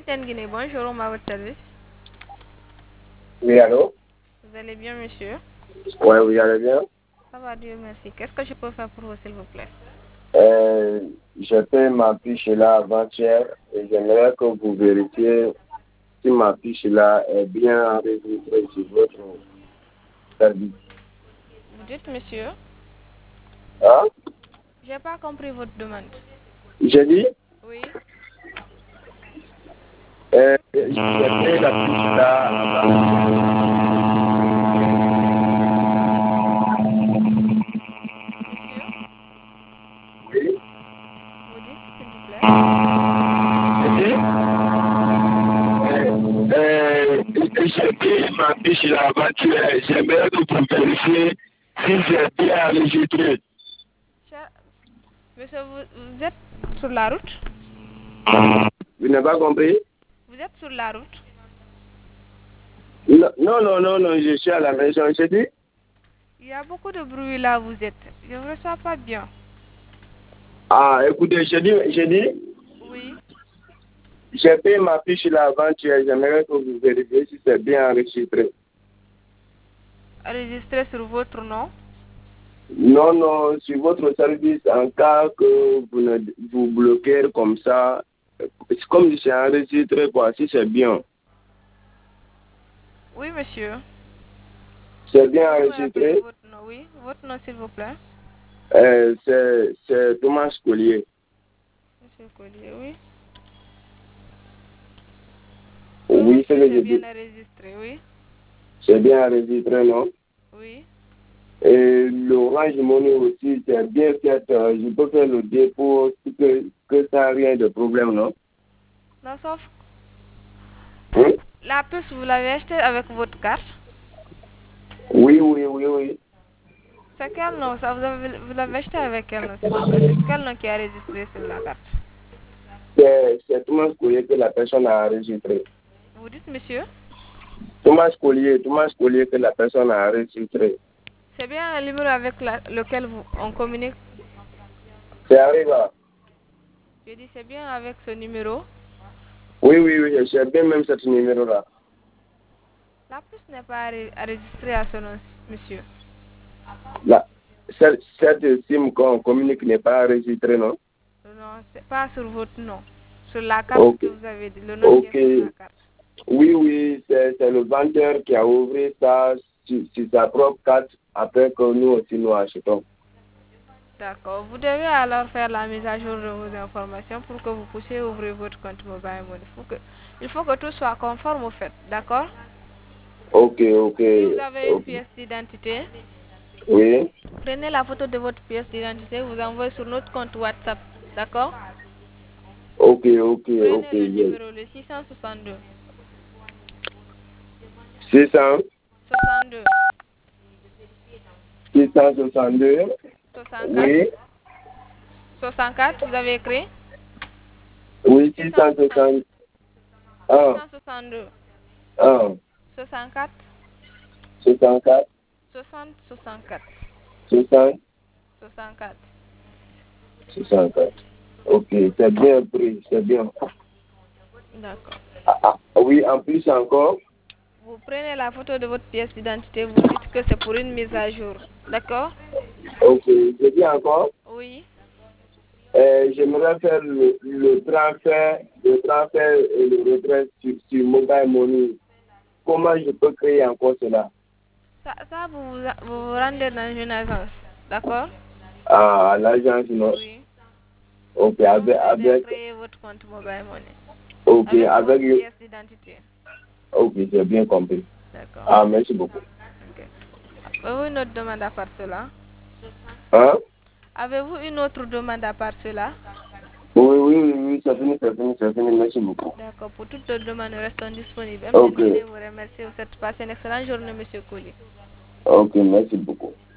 MTN Guinée, bonjour, on m'a votre service. Oui, allô? Vous allez bien, monsieur? Ouais, oui, allez bien. Ça va, Dieu merci. Qu'est-ce que je peux faire pour vous, s'il vous plaît? J'ai fait ma fiche là avant-hier et j'aimerais que vous vérifiez si ma fiche là est bien enregistrée sur votre service. Vous dites, monsieur? Hein? J'ai pas compris votre demande. J'ai dit, Oui. j'ai fait la fiche là avant-hier. Monsieur? Oui. Vous dites, s'il vous plaît? J'ai fait ma fiche là avant-hier. J'aimerais que vous vérifiez si c'est bien enregistré. Monsieur, vous êtes sur la route? Vous n'avez pas compris? Vous êtes sur la route? Non, je suis à la maison. J'ai dit? Il y a beaucoup de bruit là où vous êtes. Je ne reçois pas bien. Ah, écoutez, j'ai dit, Oui. j'ai payé ma fiche là avant-hier. J'aimerais que vous vérifiez si c'est bien enregistré. Enregistré sur votre nom? Non, sur votre service, en cas que vous bloquez comme ça, c'est comme si c'est enregistré, quoi, si c'est bien. Oui, monsieur. C'est bien Vous pouvez rappeler enregistré. votre nom, oui. Votre nom, s'il vous plaît. C'est Thomas Collier. Monsieur Collier, oui. Oui, Oui, c'est monsieur, que c'est je bien dis. enregistré, oui. C'est bien enregistré, non? Oui. Et l'Orange Money aussi, c'est bien fait. Je peux faire le dépôt, que ça n'a rien de problème, non? Non, sauf Hein? la puce, vous l'avez achetée avec votre carte. Oui. C'est quel nom ça? Vous l'avez acheté avec quel nom, s'il vous plaît? C'est quel nom qui est enregistré sur la carte? C'est Thomas Collier que la personne a enregistré. Vous dites, monsieur? Thomas Collier que la personne a enregistré. C'est bien le numéro avec lequel on communique. C'est arrivé. Je dis, c'est bien avec ce numéro. Oui, j'ai bien même ce numéro-là. La puce n'est pas enregistrée à ce nom, monsieur. Cette SIM qu'on communique n'est pas enregistrée, non? Non, c'est pas sur votre nom. Sur la carte Ok. que vous avez dit, le nom qui est sur la carte. Oui, c'est le vendeur qui a ouvert ça sur sa propre carte après que nous aussi nous achetons. D'accord. Vous devez alors faire la mise à jour de vos informations pour que vous puissiez ouvrir votre compte mobile money. Il faut que tout soit conforme au fait. D'accord? Ok. Si vous avez une pièce d'identité, Oui. prenez la photo de votre pièce d'identité, vous envoyez sur notre compte WhatsApp. D'accord? Ok. Prenez le Yes. numéro, le 662. 600, 62. 662. 64. Oui. 64, vous avez écrit? Oui, 662. 661. 662. 1. 64. 64. 60. 64. 60. 64. 64. Ok, c'est bien pris, c'est bien. D'accord. Oui, en plus encore. Vous prenez la photo de votre pièce d'identité, vous dites que c'est pour une mise à jour. D'accord? Ok, je dis encore. Oui. J'aimerais faire le transfert et le retrait sur Mobile Money. Comment je peux créer encore cela? Ça vous rendez dans une agence. D'accord? À l'agence, non? Oui. Ok, Ils vont vous aider à créer votre compte mobile money. ok, Avec votre pièce d'identité. ok, j'ai bien compris. D'accord. Ah, merci beaucoup. Ok. Avez-vous une autre demande à part cela? Hein? Avez-vous une autre demande à part cela? Oui, c'est fini, merci beaucoup. D'accord. Pour toutes les demandes, restons disponibles. Ok, MTN vous remercie. Vous souhaite passer une excellente journée, monsieur Collier. ok, merci beaucoup.